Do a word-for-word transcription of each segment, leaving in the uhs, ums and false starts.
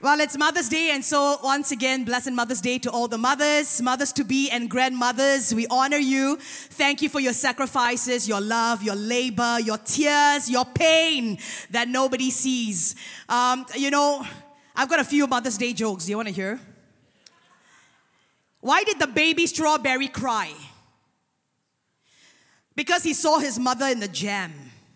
Well, it's Mother's Day, and so once again, blessed Mother's Day to all the mothers, mothers-to-be and grandmothers. We honor you. Thank you for your sacrifices, your love, your labor, your tears, your pain that nobody sees. Um, you know, I've got a few Mother's Day jokes. Do you want to hear? Why did the baby strawberry cry? Because he saw his mother in the jam.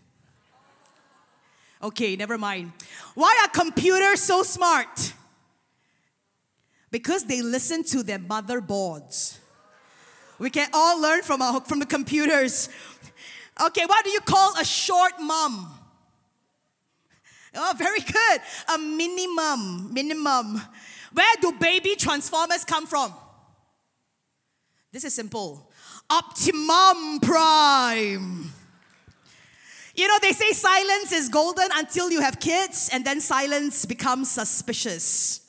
Okay, never mind. Why are computers so smart? Because they listen to their motherboards. We can all learn from, our, from the computers. Okay, what do you call a short mom? Oh, very good. A minimum, minimum. Where do baby transformers come from? This is simple. Optimum Prime. You know, they say silence is golden until you have kids, and then silence becomes suspicious.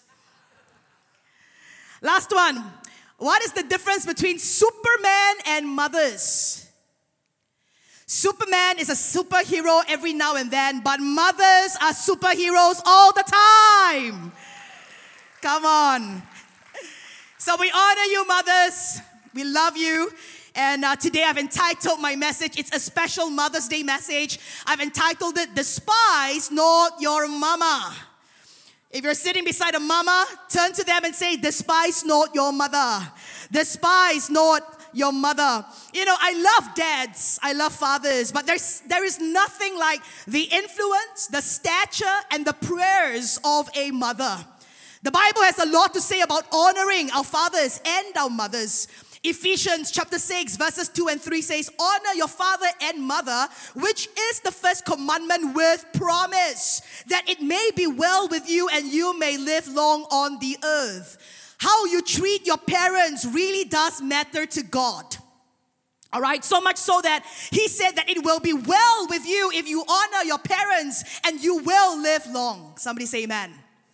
Last one. What is the difference between Superman and mothers? Superman is a superhero every now and then, but mothers are superheroes all the time. Come on. So we honor you, mothers. We love you. And uh, today I've entitled my message, it's a special Mother's Day message. I've entitled it, Despise Not Your Mama. If you're sitting beside a mama, turn to them and say, despise not your mother. Despise not your mother. You know, I love dads, I love fathers, but there's there is nothing like the influence, the stature, and the prayers of a mother. The Bible has a lot to say about honoring our fathers and our mothers. Ephesians chapter six verses two and three says, honor your father and mother, which is the first commandment with promise, that it may be well with you and you may live long on the earth. How you treat your parents really does matter to God. All right, so much so that he said that it will be well with you if you honor your parents and you will live long. Somebody say amen.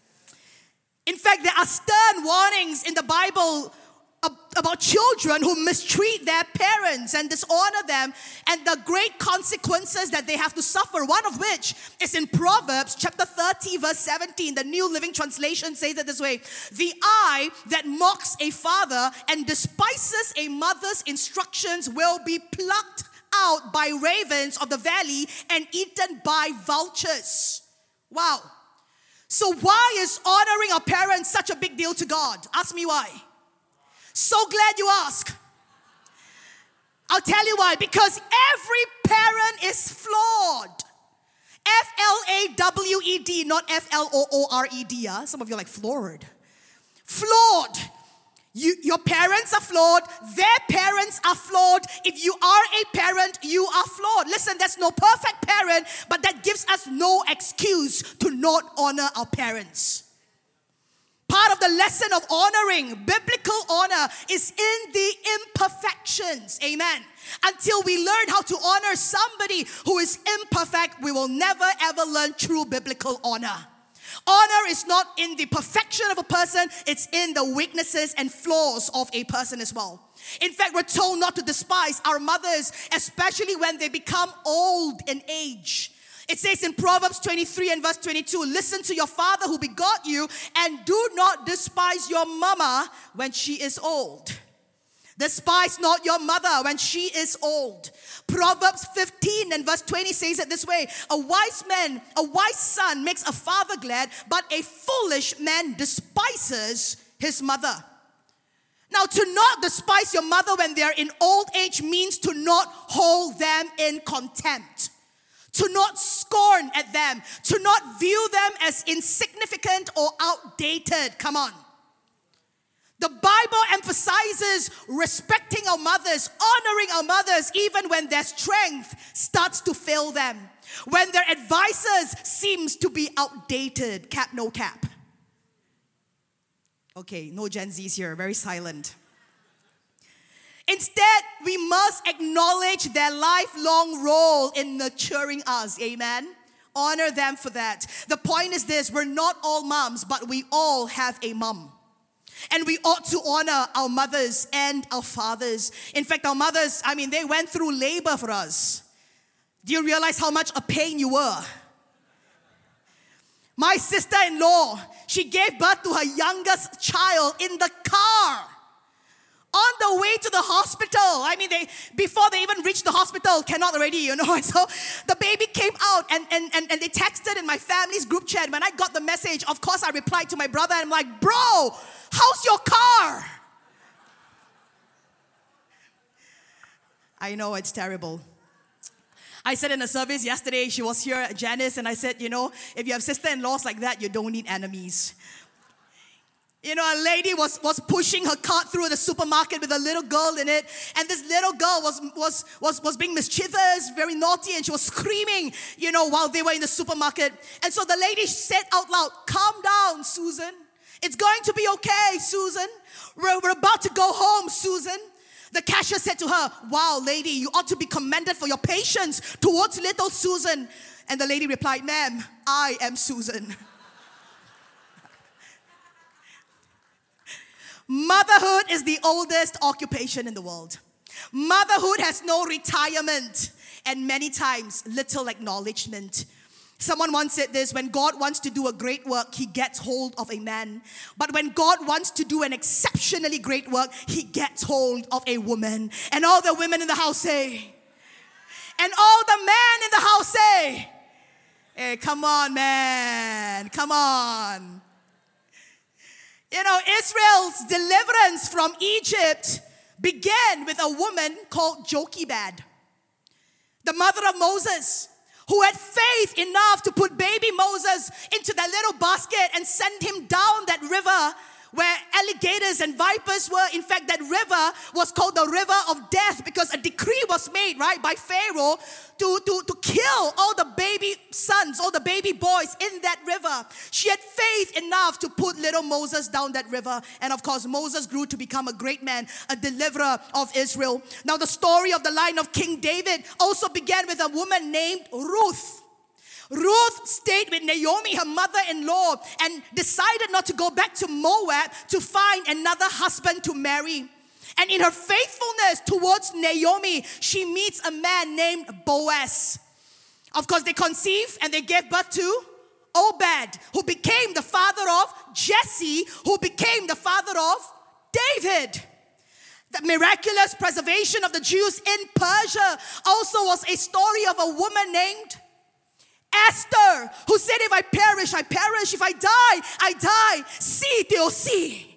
In fact, there are stern warnings in the Bible about children who mistreat their parents and dishonor them, and the great consequences that they have to suffer, one of which is in Proverbs chapter thirty verse seventeen. The New Living Translation says it this way: the eye that mocks a father and despises a mother's instructions will be plucked out by ravens of the valley and eaten by vultures. Wow. So why is honoring our parents such a big deal to God? Ask me why. So glad you ask. I'll tell you why. Because every parent is flawed. F L A W E D, not F L O O R E D. Uh. Some of you are like floored. Flawed. You, your parents are flawed. Their parents are flawed. If you are a parent, you are flawed. Listen, there's no perfect parent, but that gives us no excuse to not honor our parents. Part of the lesson of honoring, biblical honor, is in the imperfections. Amen. Until we learn how to honor somebody who is imperfect, we will never ever learn true biblical honor. Honor is not in the perfection of a person, it's in the weaknesses and flaws of a person as well. In fact, we're told not to despise our mothers, especially when they become old in age. It says in Proverbs twenty-three and verse twenty-two, listen to your father who begot you, and do not despise your mama when she is old. Despise not your mother when she is old. Proverbs fifteen and verse twenty says it this way: a wise man, a wise son makes a father glad, but a foolish man despises his mother. Now, to not despise your mother when they are in old age means to not hold them in contempt. To not scorn at them, to not view them as insignificant or outdated. Come on. The Bible emphasizes respecting our mothers, honoring our mothers, even when their strength starts to fail them. When their advices seems to be outdated. Cap, no cap. Okay, no Gen Zs here, very silent. Instead, we must acknowledge their lifelong role in nurturing us. Amen? Honor them for that. The point is this: we're not all moms, but we all have a mom. And we ought to honor our mothers and our fathers. In fact, our mothers, I mean, they went through labor for us. Do you realize how much a pain you were? My sister-in-law, she gave birth to her youngest child in the car. On the way to the hospital. I mean, they before they even reached the hospital, cannot already, you know. And so the baby came out and, and, and, and they texted in my family's group chat. When I got the message, of course I replied to my brother. I'm like, bro, how's your car? I know, it's terrible. I said in a service yesterday, she was here, Janice, and I said, you know, if you have sister-in-laws like that, you don't need enemies. You know, a lady was, was pushing her cart through the supermarket with a little girl in it. And this little girl was, was, was, was being mischievous, very naughty, and she was screaming, you know, while they were in the supermarket. And so the lady said out loud, calm down, Susan. It's going to be okay, Susan. We're, we're about to go home, Susan. The cashier said to her, wow, lady, you ought to be commended for your patience towards little Susan. And the lady replied, ma'am, I am Susan. Motherhood is the oldest occupation in the world. Motherhood has no retirement and many times little acknowledgement. Someone once said this, when God wants to do a great work, he gets hold of a man. But when God wants to do an exceptionally great work, he gets hold of a woman. And all the women in the house say, and all the men in the house say, hey, come on, man, come on. You know, Israel's deliverance from Egypt began with a woman called Jochebed, the mother of Moses, who had faith enough to put baby Moses into that little basket and send him down that river where alligators and vipers were. In fact, that river was called the river of death because a decree was made, right, by Pharaoh to, to, to kill all the baby sons, all the baby boys in that river. She had faith enough to put little Moses down that river. And of course, Moses grew to become a great man, a deliverer of Israel. Now, the story of the line of King David also began with a woman named Ruth. Ruth stayed with Naomi, her mother-in-law, and decided not to go back to Moab to find another husband to marry. And in her faithfulness towards Naomi, she meets a man named Boaz. Of course, they conceive and they gave birth to Obed, who became the father of Jesse, who became the father of David. The miraculous preservation of the Jews in Persia also was a story of a woman named Esther, who said, if I perish, I perish. If I die, I die. See, they'll see.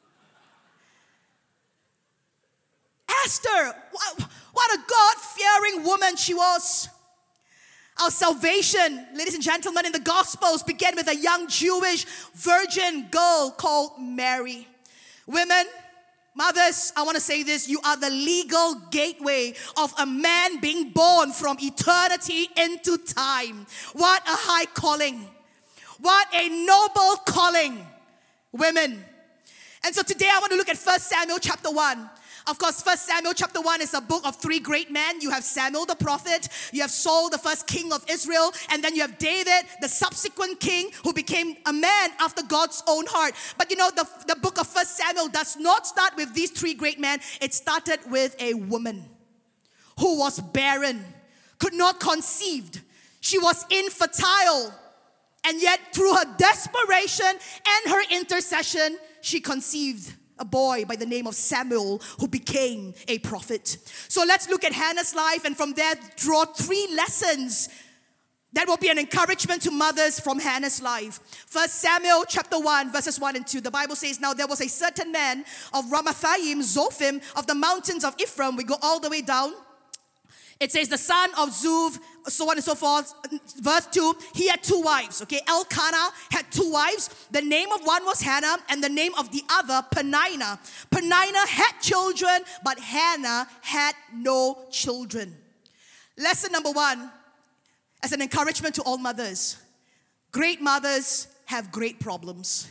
Esther, what a God-fearing woman she was. Our salvation, ladies and gentlemen, in the Gospels began with a young Jewish virgin girl called Mary. Women, mothers, I want to say this. You are the legal gateway of a man being born from eternity into time. What a high calling. What a noble calling. Women. And so today I want to look at First Samuel chapter one. Of course, First Samuel chapter one is a book of three great men. You have Samuel the prophet, you have Saul the first king of Israel, and then you have David, the subsequent king who became a man after God's own heart. But you know, the, the book of First Samuel does not start with these three great men. It started with a woman who was barren, could not conceive. She was infertile. And yet through her desperation and her intercession, she conceived a boy by the name of Samuel who became a prophet. So let's look at Hannah's life and from there draw three lessons that will be an encouragement to mothers from Hannah's life. First Samuel chapter one verses one and two. The Bible says, now there was a certain man of Ramathaim, Zophim, of the mountains of Ephraim. We go all the way down. It says the son of Zuv, so on and so forth. Verse two, he had two wives, okay? Elkanah had two wives. The name of one was Hannah and the name of the other, Peninnah. Peninnah had children, but Hannah had no children. Lesson number one, as an encouragement to all mothers. Great mothers have great problems.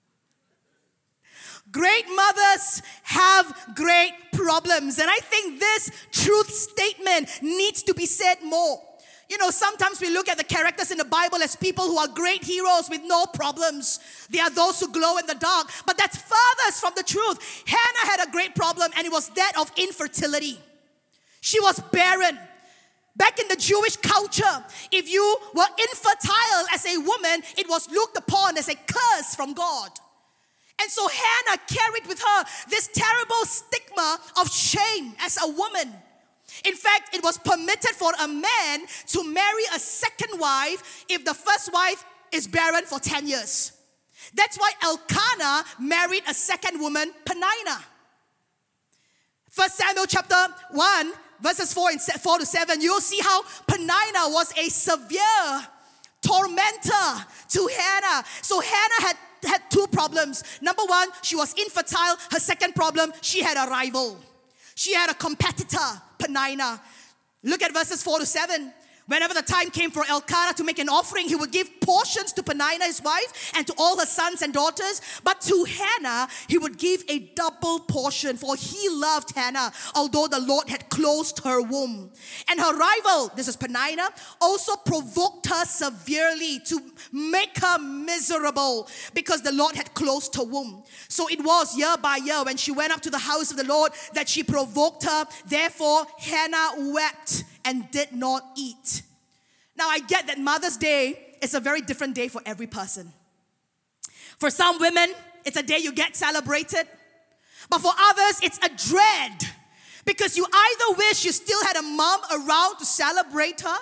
Great mothers have great problems. And I think this truth statement needs to be said more. You know, sometimes we look at the characters in the Bible as people who are great heroes with no problems. They are those who glow in the dark. But that's furthest from the truth. Hannah had a great problem, and it was that of infertility. She was barren. Back in the Jewish culture, if you were infertile as a woman, it was looked upon as a curse from God. And so Hannah carried with her this terrible stigma of shame as a woman. In fact, it was permitted for a man to marry a second wife if the first wife is barren for ten years. That's why Elkanah married a second woman, Peninnah. First Samuel chapter one, verses four and four to seven, you'll see how Peninnah was a severe tormentor to Hannah. So Hannah had, had two problems. Number one, she was infertile. Her second problem, she had a rival. She had a competitor, Peninnah. Look at verses four to seven. Whenever the time came for Elkanah to make an offering, he would give portions to Peninnah, his wife, and to all her sons and daughters. But to Hannah, he would give a double portion, for he loved Hannah, although the Lord had closed her womb. And her rival, this is Peninnah, also provoked her severely to make her miserable because the Lord had closed her womb. So it was year by year when she went up to the house of the Lord that she provoked her. Therefore, Hannah wept and did not eat. Now, I get that Mother's Day is a very different day for every person. For some women, it's a day you get celebrated. But for others, it's a dread. Because you either wish you still had a mom around to celebrate her,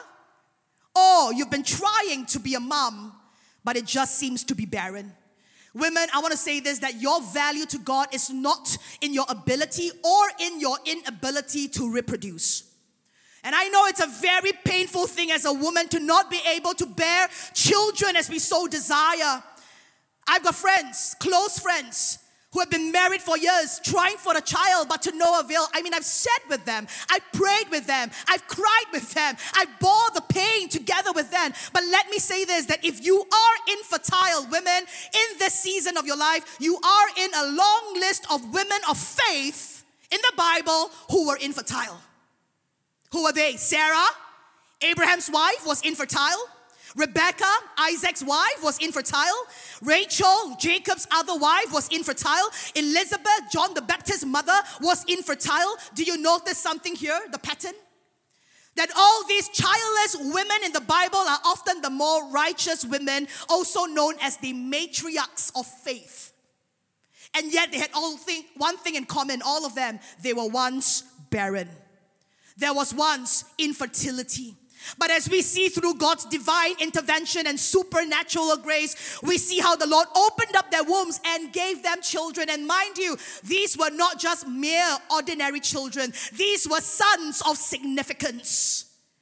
or you've been trying to be a mom, but it just seems to be barren. Women, I want to say this, that your value to God is not in your ability or in your inability to reproduce. And I know it's a very painful thing as a woman to not be able to bear children as we so desire. I've got friends, close friends, who have been married for years, trying for a child, but to no avail. I mean, I've sat with them, I've prayed with them, I've cried with them, I've bore the pain together with them. But let me say this, that if you are infertile women in this season of your life, you are in a long list of women of faith in the Bible who were infertile. Who were they? Sarah, Abraham's wife, was infertile. Rebecca, Isaac's wife, was infertile. Rachel, Jacob's other wife, was infertile. Elizabeth, John the Baptist's mother, was infertile. Do you notice something here, the pattern? That all these childless women in the Bible are often the more righteous women, also known as the matriarchs of faith. And yet they had all thing, one thing in common, all of them, they were once barren. There was once infertility. But as we see through God's divine intervention and supernatural grace, we see how the Lord opened up their wombs and gave them children. And mind you, these were not just mere ordinary children. These were sons of significance.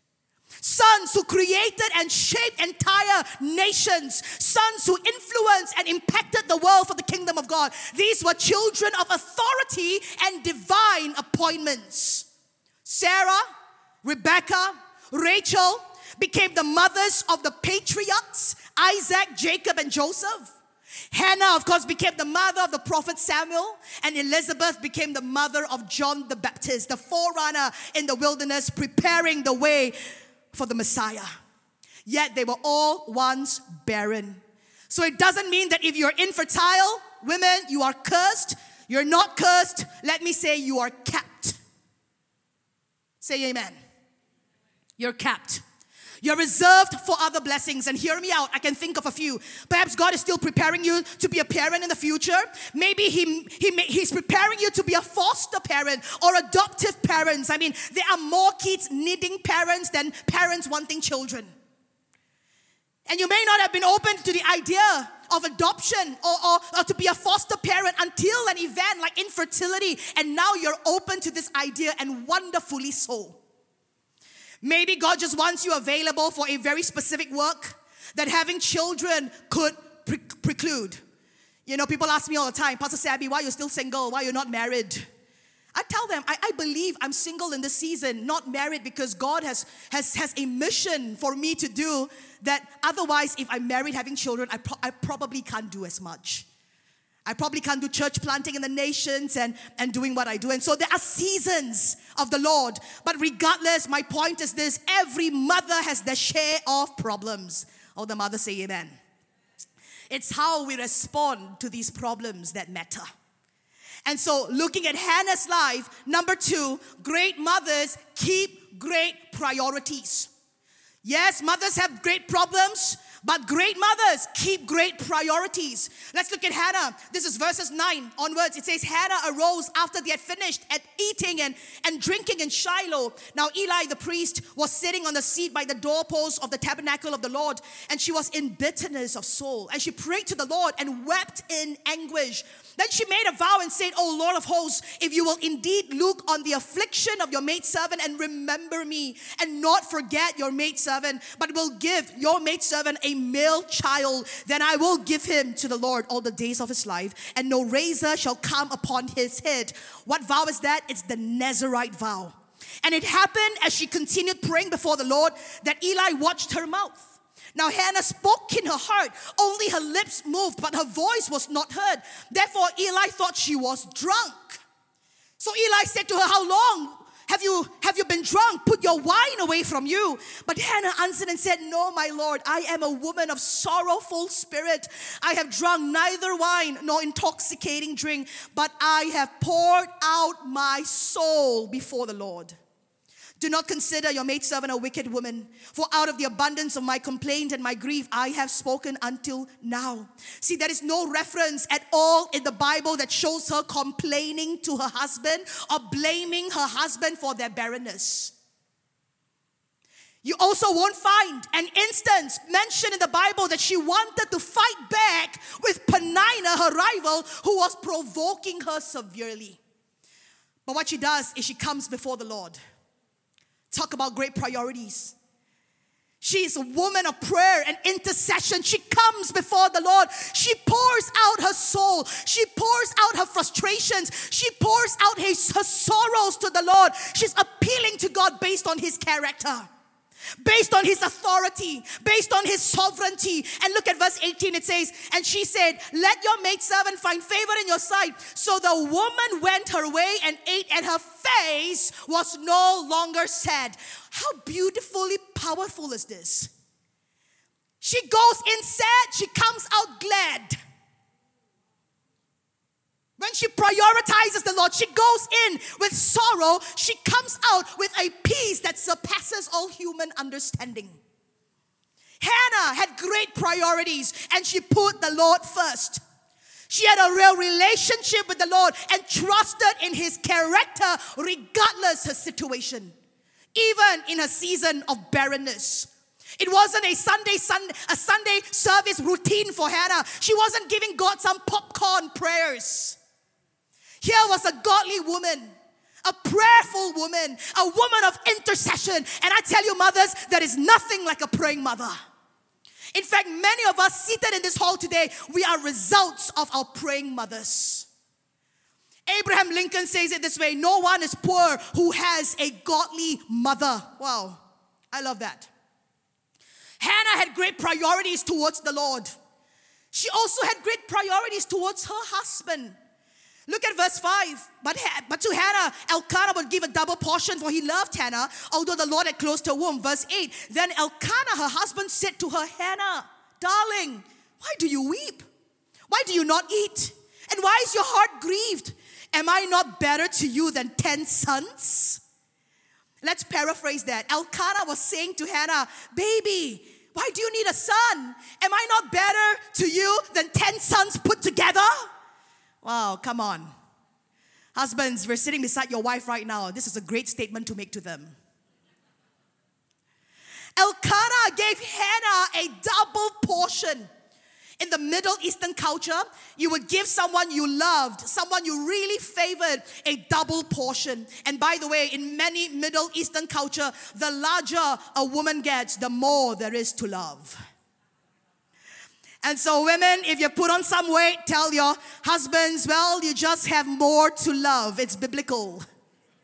Sons who created and shaped entire nations. Sons who influenced and impacted the world for the kingdom of God. These were children of authority and divine appointments. Sarah, Rebecca, Rachel became the mothers of the patriarchs, Isaac, Jacob, and Joseph. Hannah, of course, became the mother of the prophet Samuel. And Elizabeth became the mother of John the Baptist, the forerunner in the wilderness, preparing the way for the Messiah. Yet they were all once barren. So it doesn't mean that if you're infertile, women, you are cursed. You're not cursed. Let me say you are capped. Say amen. You're capped. You're reserved for other blessings. And hear me out. I can think of a few. Perhaps God is still preparing you to be a parent in the future. Maybe he, he He's preparing you to be a foster parent or adoptive parents. I mean, there are more kids needing parents than parents wanting children. And you may not have been open to the idea of adoption or, or, or to be a foster parent until an event like infertility. And now you're open to this idea, and wonderfully so. Maybe God just wants you available for a very specific work that having children could pre- preclude. You know, people ask me all the time, Pastor Sabby, why are you still single? Why are you not married? I tell them, I, I believe I'm single in this season, not married, because God has, has, has a mission for me to do that otherwise, if I'm married having children, I, pro- I probably can't do as much. I probably can't do church planting in the nations and, and doing what I do. And so there are seasons of the Lord. But regardless, my point is this: every mother has their share of problems. All the mothers say amen. It's how we respond to these problems that matter. And so looking at Hannah's life, number two, great mothers keep great priorities. Yes, mothers have great problems, but great mothers keep great priorities. Let's look at Hannah. This is verses nine onwards. It says, Hannah arose after they had finished at eating and, and drinking in Shiloh. Now Eli the priest was sitting on the seat by the doorpost of the tabernacle of the Lord, and she was in bitterness of soul. And she prayed to the Lord and wept in anguish. Then she made a vow and said, O Lord of hosts, if you will indeed look on the affliction of your maidservant and remember me, and not forget your maidservant, but will give your maidservant a male child, then I will give him to the Lord all the days of his life, and no razor shall come upon his head. What vow is that? It's the Nazirite vow. And it happened as she continued praying before the Lord that Eli watched her mouth. Now Hannah spoke in her heart, only her lips moved, but her voice was not heard. Therefore Eli thought she was drunk. So Eli said to her, how long have you, have you been drunk? Put your wine away from you. But Hannah answered and said, no, my Lord, I am a woman of sorrowful spirit. I have drunk neither wine nor intoxicating drink, but I have poured out my soul before the Lord. Do not consider your maidservant a wicked woman, for out of the abundance of my complaint and my grief I have spoken until now. See, there is no reference at all in the Bible that shows her complaining to her husband or blaming her husband for their barrenness. You also won't find an instance mentioned in the Bible that she wanted to fight back with Peninnah, her rival, who was provoking her severely. But what she does is she comes before the Lord. Talk about great priorities. She is a woman of prayer and intercession. She comes before the Lord. She pours out her soul. She pours out her frustrations. She pours out his, her sorrows to the Lord. She's appealing to God based on his character, based on his authority, based on his sovereignty. And look at verse eighteen, it says, and she said, let your maidservant find favor in your sight. So the woman went her way and ate, and her face was no longer sad. How beautifully powerful is this? She goes in sad, she comes out glad. When she prioritizes the Lord, she goes in with sorrow. She comes out with a peace that surpasses all human understanding. Hannah had great priorities, and she put the Lord first. She had a real relationship with the Lord and trusted in his character regardless her situation, even in a season of barrenness. It wasn't a Sunday, Sunday, a Sunday service routine for Hannah. She wasn't giving God some popcorn prayers. Here was a godly woman, a prayerful woman, a woman of intercession. And I tell you, mothers, there is nothing like a praying mother. In fact, many of us seated in this hall today, we are results of our praying mothers. Abraham Lincoln says it this way, no one is poor who has a godly mother. Wow, I love that. Hannah had great priorities towards the Lord. She also had great priorities towards her husband. Look at verse five. But, but to Hannah, Elkanah would give a double portion, for he loved Hannah, although the Lord had closed her womb. Verse eight. Then Elkanah, her husband, said to her, Hannah, darling, why do you weep? Why do you not eat? And why is your heart grieved? Am I not better to you than ten sons? Let's paraphrase that. Elkanah was saying to Hannah, baby, why do you need a son? Am I not better to you than ten sons put together? Wow, come on. Husbands, we're sitting beside your wife right now. This is a great statement to make to them. Elkanah gave Hannah a double portion. In the Middle Eastern culture, you would give someone you loved, someone you really favored, a double portion. And by the way, in many Middle Eastern culture, the larger a woman gets, the more there is to love. And so women, if you put on some weight, tell your husbands, well, you just have more to love. It's biblical.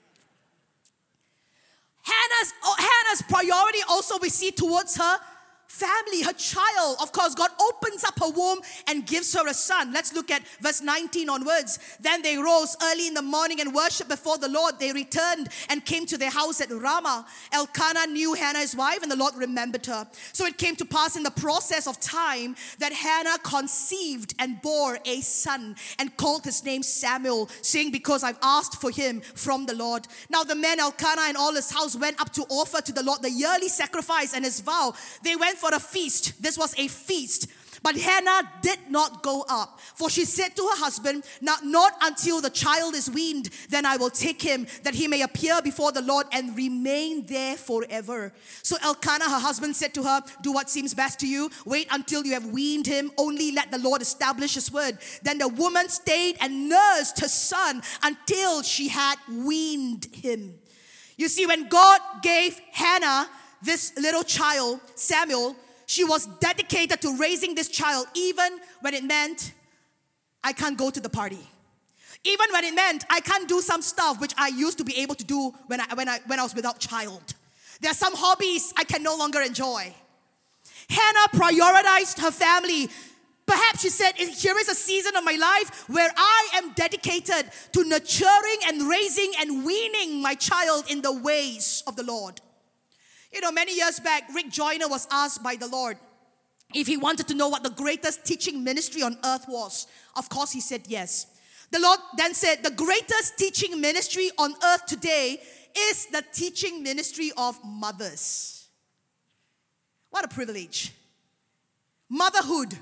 Hannah's, oh, Hannah's priority also we see towards her family, her child, of course, God opens up her womb and gives her a son. Let's look at verse nineteen onwards. Then they rose early in the morning and worshipped before the Lord. They returned and came to their house at Ramah. Elkanah knew Hannah his wife, and the Lord remembered her. So it came to pass in the process of time that Hannah conceived and bore a son and called his name Samuel, saying, because I've asked for him from the Lord. Now the men Elkanah and all his house went up to offer to the Lord the yearly sacrifice and his vow. They went for a feast. This was a feast. But Hannah did not go up, for she said to her husband, not, not until the child is weaned, then I will take him, that he may appear before the Lord and remain there forever. So Elkanah, her husband, said to her, do what seems best to you. Wait until you have weaned him. Only let the Lord establish his word. Then the woman stayed and nursed her son until she had weaned him. You see, when God gave Hannah this little child, Samuel, she was dedicated to raising this child, even when it meant I can't go to the party. Even when it meant I can't do some stuff which I used to be able to do when I, when I, when I was without child. There are some hobbies I can no longer enjoy. Hannah prioritized her family. Perhaps she said, here is a season of my life where I am dedicated to nurturing and raising and weaning my child in the ways of the Lord. You know, many years back, Rick Joyner was asked by the Lord if he wanted to know what the greatest teaching ministry on earth was. Of course, he said yes. The Lord then said, the greatest teaching ministry on earth today is the teaching ministry of mothers. What a privilege. Motherhood.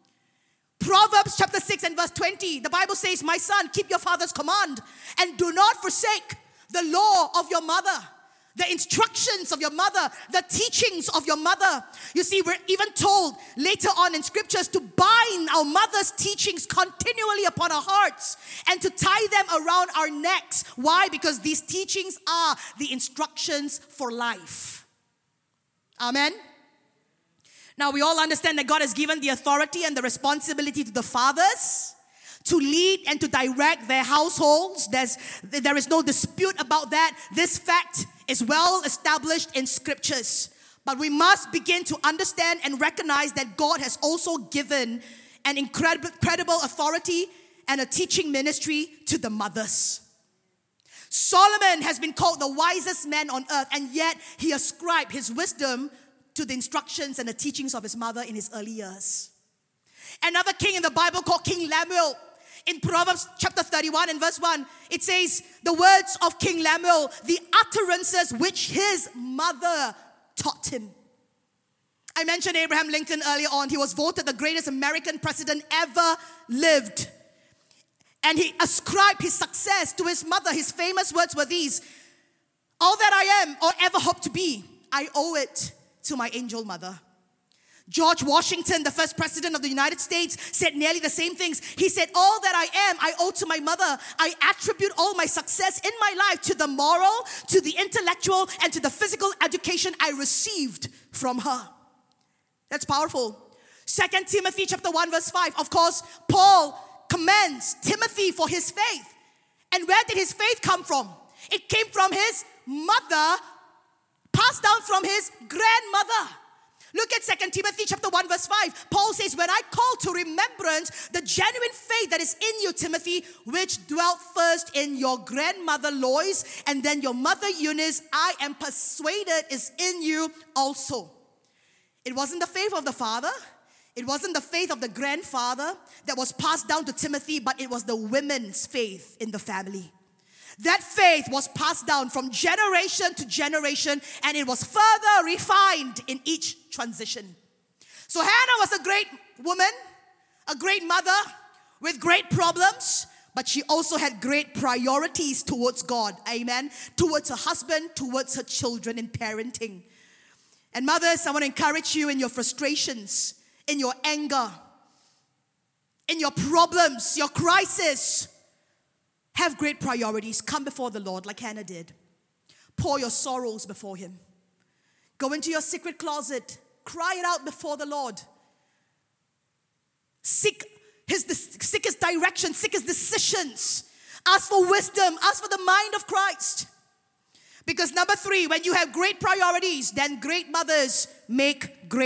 Proverbs chapter six and verse twenty, the Bible says, my son, keep your father's command and do not forsake the law of your mother. The instructions of your mother, the teachings of your mother. You see, we're even told later on in scriptures to bind our mother's teachings continually upon our hearts and to tie them around our necks. Why? Because these teachings are the instructions for life. Amen. Now, we all understand that God has given the authority and the responsibility to the fathers to lead and to direct their households. There's, there is no dispute about that. This fact is well established in scriptures. But we must begin to understand and recognize that God has also given an incredible, incredible authority and a teaching ministry to the mothers. Solomon has been called the wisest man on earth, and yet he ascribed his wisdom to the instructions and the teachings of his mother in his early years. Another king in the Bible called King Lemuel. In Proverbs chapter thirty-one and verse one, it says, the words of King Lemuel, the utterances which his mother taught him. I mentioned Abraham Lincoln earlier on. He was voted the greatest American president ever lived. And he ascribed his success to his mother. His famous words were these: all that I am or ever hope to be, I owe it to my angel mother. George Washington, the first president of the United States, said nearly the same things. He said, all that I am, I owe to my mother. I attribute all my success in my life to the moral, to the intellectual, and to the physical education I received from her. That's powerful. Second Timothy chapter one verse five. Of course, Paul commends Timothy for his faith. And where did his faith come from? It came from his mother, passed down from his grandmother. Look at Second Timothy chapter one verse five. Paul says, when I call to remembrance the genuine faith that is in you, Timothy, which dwelt first in your grandmother Lois and then your mother Eunice, I am persuaded is in you also. It wasn't the faith of the father. It wasn't the faith of the grandfather that was passed down to Timothy, but it was the women's faith in the family. That faith was passed down from generation to generation, and it was further refined in each transition. So Hannah was a great woman, a great mother with great problems, but she also had great priorities towards God, amen, towards her husband, towards her children in parenting. And mothers, I want to encourage you in your frustrations, in your anger, in your problems, your crisis. Have great priorities. Come before the Lord like Hannah did. Pour your sorrows before Him. Go into your secret closet. Cry it out before the Lord. Seek His, seek His direction. Seek His decisions. Ask for wisdom. Ask for the mind of Christ. Because number three, when you have great priorities, then great mothers make great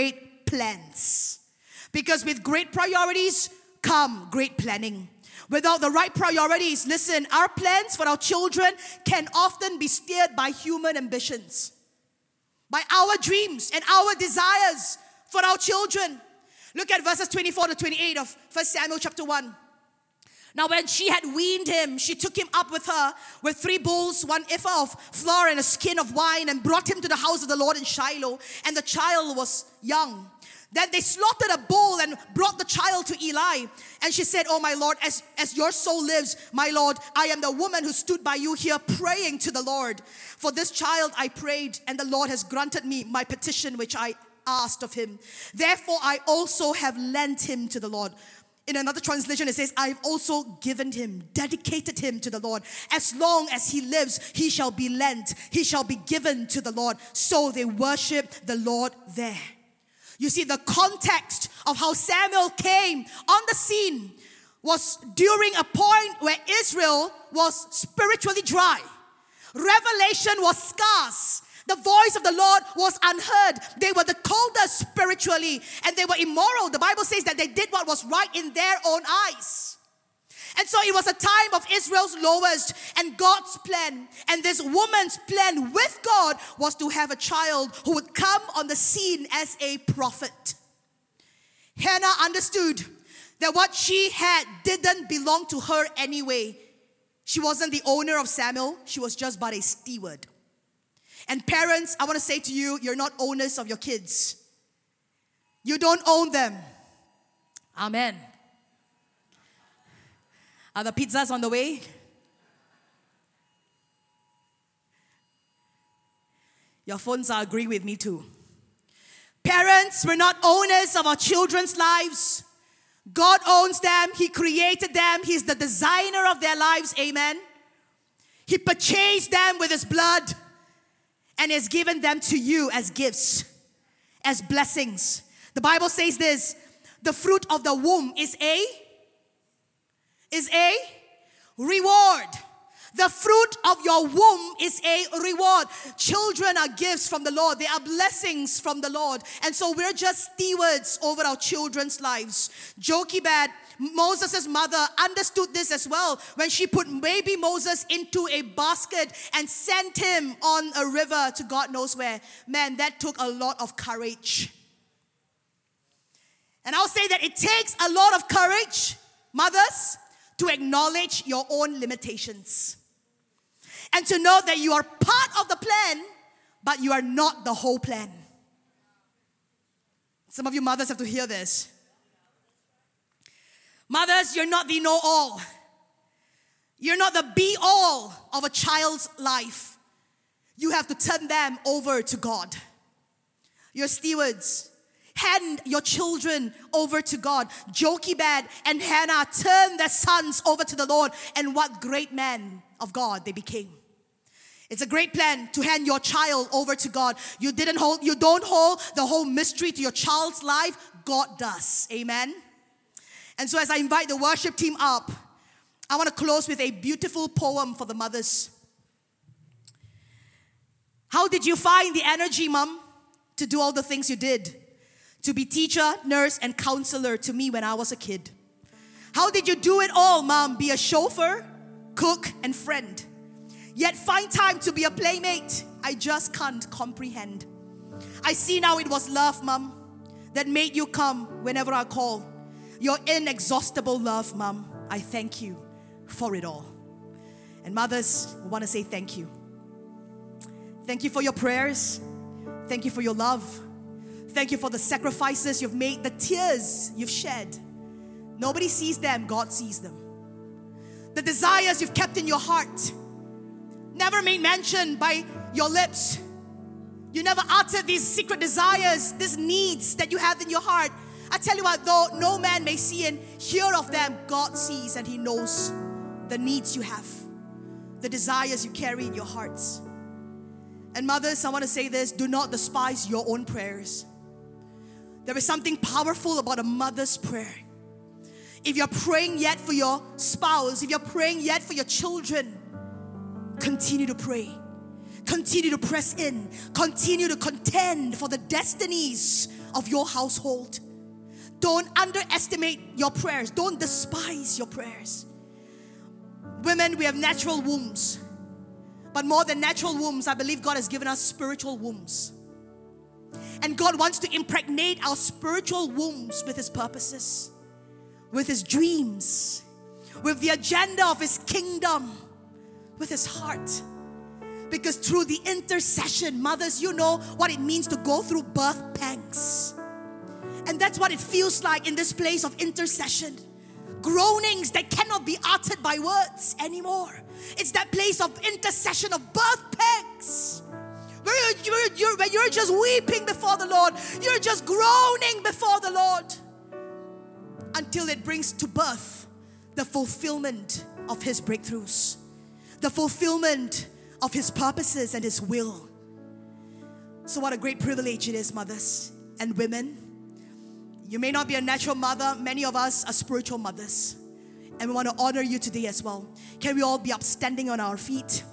plans. Because with great priorities come great planning. Without the right priorities, listen, our plans for our children can often be steered by human ambitions, by our dreams and our desires for our children. Look at verses twenty-four to twenty-eight of First Samuel chapter one. Now when she had weaned him, she took him up with her with three bulls, one ephah of flour and a skin of wine, and brought him to the house of the Lord in Shiloh, and the child was young. Then they slaughtered a bull and brought the child to Eli. And she said, "Oh my Lord, as, as your soul lives, my Lord, I am the woman who stood by you here praying to the Lord. For this child I prayed, and the Lord has granted me my petition which I asked of him. Therefore I also have lent him to the Lord." In another translation it says, "I've also given him, dedicated him to the Lord. As long as he lives, he shall be lent, he shall be given to the Lord." So they worshiped the Lord there. You see, the context of how Samuel came on the scene was during a point where Israel was spiritually dry. Revelation was scarce. The voice of the Lord was unheard. They were the coldest spiritually, and they were immoral. The Bible says that they did what was right in their own eyes. And so it was a time of Israel's lowest, and God's plan, and this woman's plan with God was to have a child who would come on the scene as a prophet. Hannah understood that what she had didn't belong to her anyway. She wasn't the owner of Samuel. She was just but a steward. And parents, I want to say to you, you're not owners of your kids. You don't own them. Amen. Are the pizzas on the way? Your phones are agreeing with me too. Parents, we're not owners of our children's lives. God owns them. He created them. He's the designer of their lives. Amen. He purchased them with His blood and has given them to you as gifts, as blessings. The Bible says this, the fruit of the womb is a is a reward. The fruit of your womb is a reward. Children are gifts from the Lord. They are blessings from the Lord. And so we're just stewards over our children's lives. Jochebed, Moses' mother, understood this as well when she put baby Moses into a basket and sent him on a river to God knows where. Man, that took a lot of courage. And I'll say that it takes a lot of courage, mothers, to acknowledge your own limitations. And to know that you are part of the plan, but you are not the whole plan. Some of you mothers have to hear this. Mothers, you're not the know-all. You're not the be-all of a child's life. You have to turn them over to God. You're stewards. Hand your children over to God. Jochebed and Hannah turned their sons over to the Lord, and what great men of God they became. It's a great plan to hand your child over to God. You didn't hold, you don't hold the whole mystery to your child's life. God does. Amen. And so as I invite the worship team up, I want to close with a beautiful poem for the mothers. How did you find the energy, Mom, to do all the things you did? To be teacher, nurse, and counselor to me when I was a kid. How did you do it all, Mom? Be a chauffeur, cook, and friend. Yet find time to be a playmate. I just can't comprehend. I see now it was love, Mom, that made you come whenever I call. Your inexhaustible love, Mom. I thank you for it all. And mothers, I want to say thank you. Thank you for your prayers. Thank you for your love. Thank you for the sacrifices you've made, the tears you've shed. Nobody sees them, God sees them. The desires you've kept in your heart, never made mention by your lips. You never uttered these secret desires, these needs that you have in your heart. I tell you what, though no man may see and hear of them, God sees and He knows the needs you have, the desires you carry in your hearts. And mothers, I want to say this, do not despise your own prayers. There is something powerful about a mother's prayer. If you're praying yet for your spouse, if you're praying yet for your children, continue to pray. Continue to press in. Continue to contend for the destinies of your household. Don't underestimate your prayers. Don't despise your prayers. Women, we have natural wombs. But more than natural wombs, I believe God has given us spiritual wombs. And God wants to impregnate our spiritual wombs with His purposes, with His dreams, with the agenda of His kingdom, with His heart. Because through the intercession, mothers, you know what it means to go through birth pangs. And that's what it feels like in this place of intercession. Groanings that cannot be uttered by words anymore. It's that place of intercession of birth pangs. Where you're, you're, you're, where you're just weeping before the Lord. You're just groaning before the Lord. Until it brings to birth the fulfillment of His breakthroughs. The fulfillment of His purposes and His will. So what a great privilege it is, mothers and women. You may not be a natural mother. Many of us are spiritual mothers. And we want to honor you today as well. Can we all be upstanding on our feet?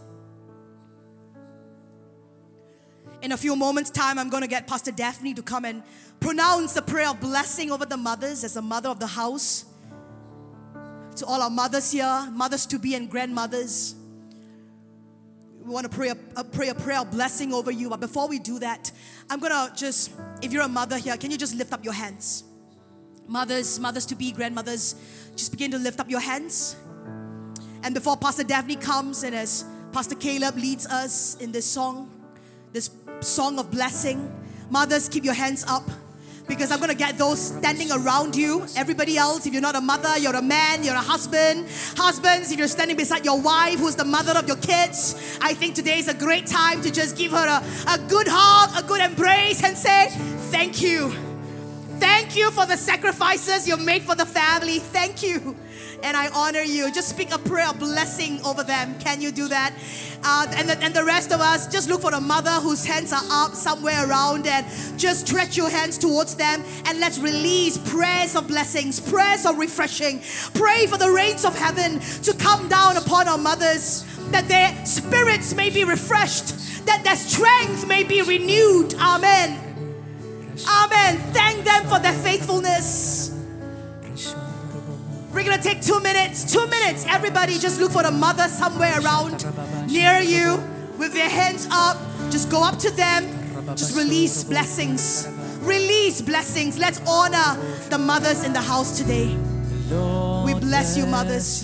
In a few moments' time, I'm going to get Pastor Daphne to come and pronounce the prayer of blessing over the mothers as a mother of the house. To all our mothers here, mothers-to-be and grandmothers, we want to pray a, a, pray a prayer of blessing over you. But before we do that, I'm going to just, if you're a mother here, can you just lift up your hands? Mothers, mothers-to-be, grandmothers, just begin to lift up your hands. And before Pastor Daphne comes and as Pastor Caleb leads us in this song, this song of blessing, mothers, keep your hands up. Because I'm going to get those standing around you. Everybody else, if you're not a mother, you're a man, you're a husband. Husbands, if you're standing beside your wife who's the mother of your kids, I think today is a great time to just give her a, a good hug, a good embrace and say, thank you. Thank you for the sacrifices you've made for the family. Thank you. And I honor you. Just speak a prayer of blessing over them. Can you do that? Uh, and, the, and the rest of us, just look for a mother whose hands are up somewhere around and just stretch your hands towards them and let's release prayers of blessings, prayers of refreshing. Pray for the rains of heaven to come down upon our mothers, that their spirits may be refreshed, that their strength may be renewed. Amen. Amen. Thank them for their faithfulness. We're going to take two minutes. Two minutes. Everybody just look for a mother somewhere around near you with their hands up. Just go up to them. Just release blessings. Release blessings. Let's honor the mothers in the house today. We bless you, mothers.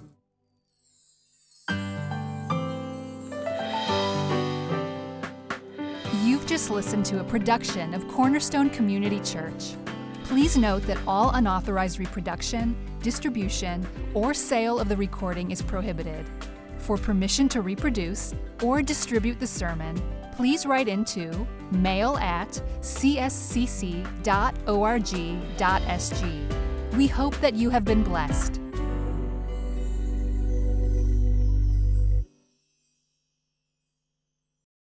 You've just listened to a production of Cornerstone Community Church. Please note that all unauthorized reproduction, distribution, or sale of the recording is prohibited. For permission to reproduce or distribute the sermon, please write into mail at c s c c dot org dot s g. We hope that you have been blessed.